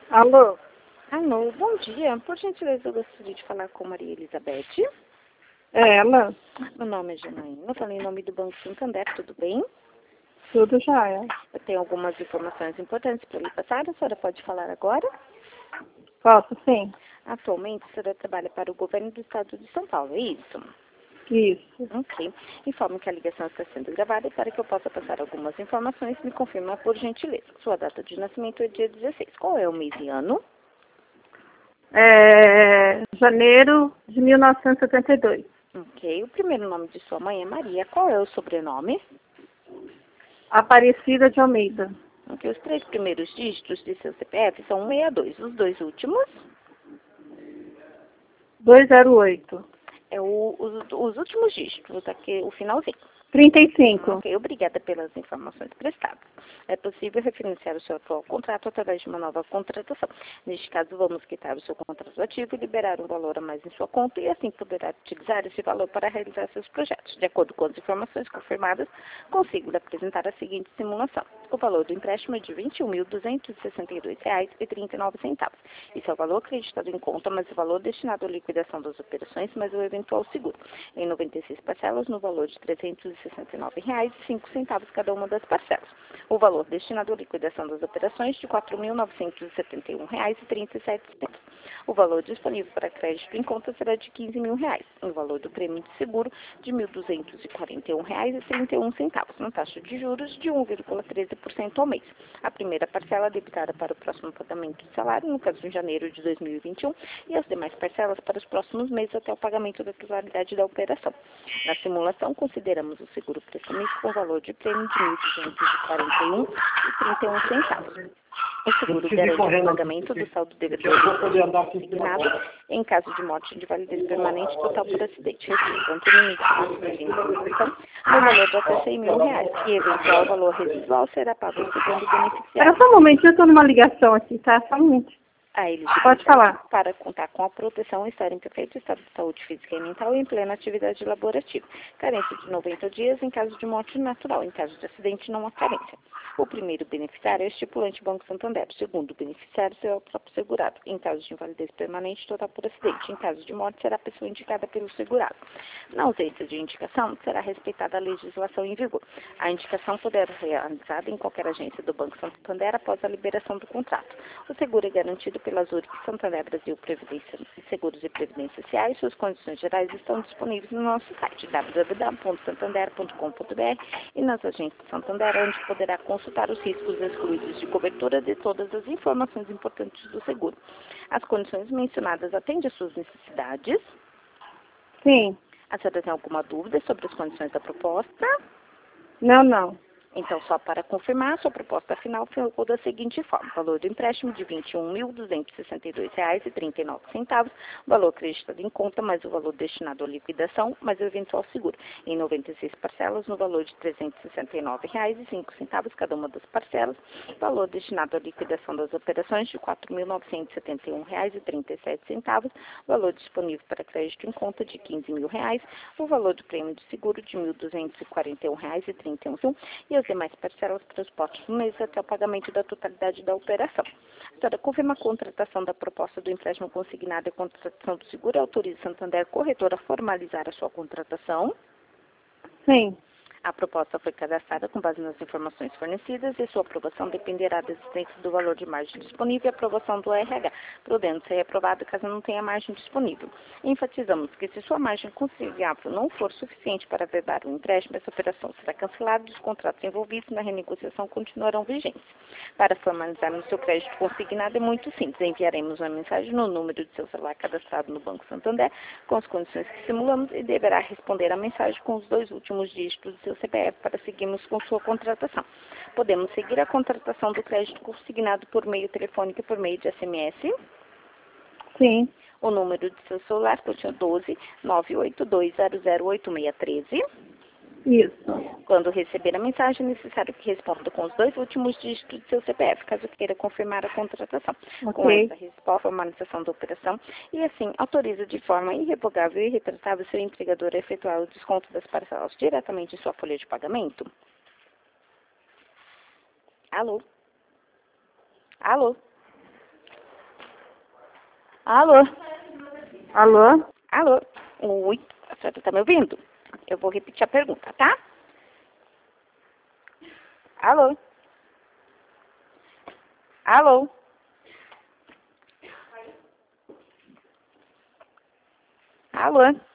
Alô? Alô, bom dia. Por gentileza, eu gostaria de falar com Maria Elizabeth. É ela? Meu nome é Janaína, eu falei em nome do Banco Santander, tudo bem? Tudo já é. Eu tenho algumas informações importantes para lhe passar, a senhora pode falar agora? Posso, sim. Atualmente, a senhora trabalha para o governo do estado de São Paulo, é isso? Isso. Ok. Informo que a ligação está sendo gravada e para que eu possa passar algumas informações, me confirma por gentileza. Sua data de nascimento é dia 16. Qual é o mês e ano? Janeiro de 1972. Ok. O primeiro nome de sua mãe é Maria. Qual é o sobrenome? Aparecida de Almeida. Ok. Os 3 primeiros dígitos de seu CPF são 162. Os 2 últimos 208. é os últimos dígitos, aqui, o finalzinho. 35. Ok, obrigada pelas informações prestadas. É possível refinanciar o seu atual contrato através de uma nova contratação. Neste caso, vamos quitar o seu contrato ativo e liberar um valor a mais em sua conta e assim poderá utilizar esse valor para realizar seus projetos. De acordo com as informações confirmadas, consigo lhe apresentar a seguinte simulação. O valor do empréstimo é de R$ 21.262,39. Isso é o valor acreditado em conta, mas o valor destinado à liquidação das operações, mais o eventual seguro. Em 96 parcelas, no valor de R$ 369,05 cada uma das parcelas. O valor destinado à liquidação das operações de R$ 4.971,37. O valor disponível para crédito em conta será de R$ 15.000. O valor do prêmio de seguro de R$ 1.241,31, na taxa de juros de 1,13% ao mês. A primeira parcela debitada para o próximo pagamento de salário, no caso de janeiro de 2021, e as demais parcelas para os próximos meses até o pagamento da totalidade da operação. Na simulação, consideramos o seguro pré-comigo com valor de prêmio de R$ 1.241,31. O seguro garante o pagamento do saldo devedor consignado em caso de morte de validez permanente total por acidente, respeitando o limite de indenização no valor de até R$ 100.000, e eventual valor residual será pago ao segundo beneficiário. Espera só um momento, eu estou numa ligação aqui, tá? Só um momento. A elegibilidade Pode falar. para contar com a proteção estar em perfeito estado de saúde física e mental e em plena atividade laborativa. Carência de 90 dias em caso de morte natural. Em caso de acidente, não há carência. O primeiro beneficiário é o estipulante Banco Santander. O segundo beneficiário será o próprio segurado. Em caso de invalidez permanente total por acidente. Em caso de morte, será a pessoa indicada pelo segurado. Na ausência de indicação, será respeitada a legislação em vigor. A indicação poderá ser realizada em qualquer agência do Banco Santander após a liberação do contrato. O seguro é garantido pela Zurich Santander Brasil Previdência Seguros e Previdência Sociais. Suas condições gerais estão disponíveis no nosso site www.santander.com.br e nas agências Santander, onde poderá consultar os riscos excluídos de cobertura de todas as informações importantes do seguro. As condições mencionadas atendem às suas necessidades? Sim. A senhora tem alguma dúvida sobre as condições da proposta? Não. Então, só para confirmar, sua proposta final ficou da seguinte forma. Valor do empréstimo de R$ 21.262,39. Valor acreditado em conta, mais o valor destinado à liquidação, mais o eventual seguro. Em 96 parcelas, no valor de R$ 369,05 cada uma das parcelas. Valor destinado à liquidação das operações de R$ 4.971,37. Valor disponível para crédito em conta de R$ 15.000. O valor do prêmio de seguro de R$ 1.241,31. E as demais parcelas para os próximos meses até o pagamento da totalidade da operação. A senhora confirma a contratação da proposta do empréstimo consignado e a contratação do seguro e autoriza Santander Corretora a formalizar a sua contratação? Sim. A proposta foi cadastrada com base nas informações fornecidas e sua aprovação dependerá da existência do valor de margem disponível e aprovação do RH, podendo ser aprovado caso não tenha margem disponível. Enfatizamos que se sua margem considerável não for suficiente para averbar o empréstimo, essa operação será cancelada e os contratos envolvidos na renegociação continuarão vigentes. Para formalizarmos seu crédito consignado é muito simples. Enviaremos uma mensagem no número de seu celular cadastrado no Banco Santander com as condições que simulamos e deverá responder a mensagem com os 2 últimos dígitos do seu CPF para seguirmos com sua contratação. Podemos seguir a contratação do crédito consignado por meio telefônico e por meio de SMS? Sim. O número de seu celular continua 12 982008613. Isso. Quando receber a mensagem, é necessário que responda com os 2 últimos dígitos do seu CPF, caso queira confirmar a contratação. Ok. Com essa resposta, a formalização da operação e assim autoriza de forma irrevogável e irretratável seu empregador a efetuar o desconto das parcelas diretamente em sua folha de pagamento? Alô? Alô? Alô? Alô? Alô? Oi, a senhora está me ouvindo? Eu vou repetir a pergunta, tá? Alô? Alô? Alô?